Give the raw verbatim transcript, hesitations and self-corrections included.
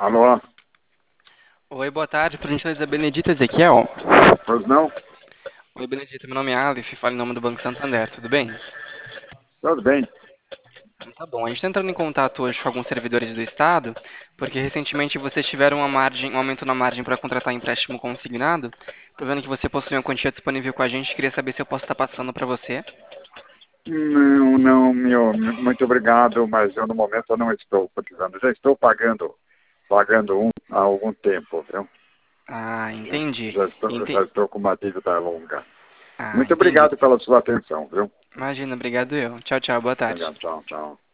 Alô? Oi, boa tarde, por gentileza, Benedita Ezequiel. Pois não? Oi, Benedita, meu nome é Aleph, falo em nome do Banco Santander, tudo bem? Tudo bem. Então tá bom, a gente está entrando em contato hoje com alguns servidores do Estado, porque recentemente vocês tiveram uma margem, um aumento na margem para contratar empréstimo consignado. Tô vendo que você possui uma quantia disponível com a gente, queria saber se eu posso estar passando para você. Não, não, meu, muito obrigado, mas eu no momento eu não estou precisando. Já estou pagando, pagando um há algum tempo, viu? Ah, Já, entendi. já estou, já Ente... estou com uma dívida longa. Ah, Muito entendi. obrigado pela sua atenção, viu? Imagina, obrigado eu. Tchau, tchau, boa tarde. Obrigado, tchau, tchau.